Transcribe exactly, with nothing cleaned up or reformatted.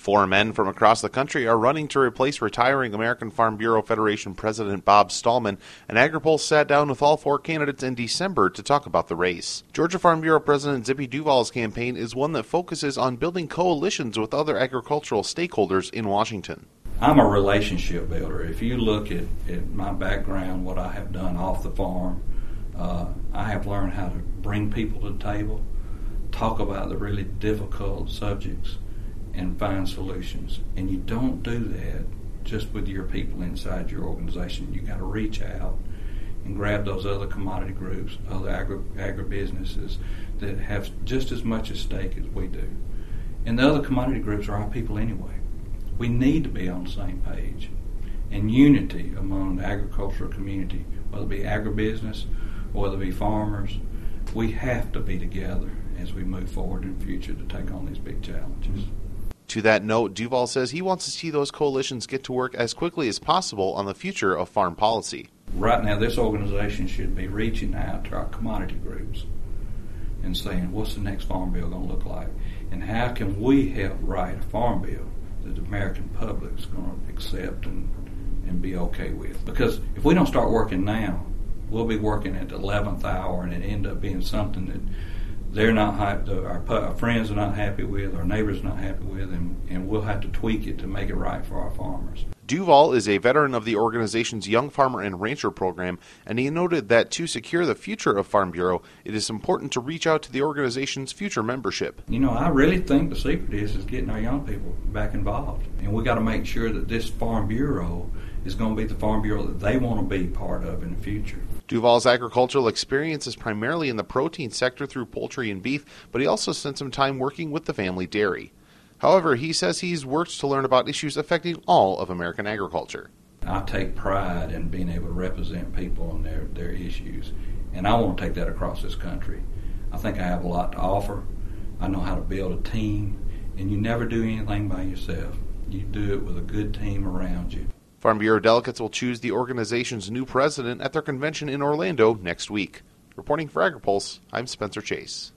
Four men from across the country are running to replace retiring American Farm Bureau Federation President Bob Stallman, and AgriPulse sat down with all four candidates in December to talk about the race. Georgia Farm Bureau President Zippy Duvall's campaign is one that focuses on building coalitions with other agricultural stakeholders in Washington. I'm a relationship builder. If you look at, at my background, what I have done off the farm, uh, I have learned how to bring people to the table, talk about the really difficult subjects, and find solutions. And you don't do that just with your people inside your organization. You got to reach out and grab those other commodity groups, other agri agribusinesses that have just as much at stake as we do. And the other commodity groups are our people anyway. We need to be on the same page. And unity among the agricultural community, whether it be agribusiness or whether it be farmers, we have to be together as we move forward in the future to take on these big challenges. To that note, Duvall says he wants to see those coalitions get to work as quickly as possible on the future of farm policy. Right now, this organization should be reaching out to our commodity groups and saying, what's the next farm bill going to look like? And how can we help write a farm bill that the American public is going to accept and, and be okay with? Because if we don't start working now, we'll be working at the eleventh hour and it end up being something that they're not happy, our, our friends are not happy with, our neighbors are not happy with, and, and we'll have to tweak it to make it right for our farmers. Duvall is a veteran of the organization's Young Farmer and Rancher program, and he noted that to secure the future of Farm Bureau, it is important to reach out to the organization's future membership. You know, I really think the secret is, is getting our young people back involved. And we got to make sure that this Farm Bureau is going to be the Farm Bureau that they want to be part of in the future. Duvall's agricultural experience is primarily in the protein sector through poultry and beef, but he also spent some time working with the family dairy. However, he says he's worked to learn about issues affecting all of American agriculture. I take pride in being able to represent people on their, their issues, and I want to take that across this country. I think I have a lot to offer. I know how to build a team, and you never do anything by yourself. You do it with a good team around you. Farm Bureau delegates will choose the organization's new president at their convention in Orlando next week. Reporting for AgriPulse, I'm Spencer Chase.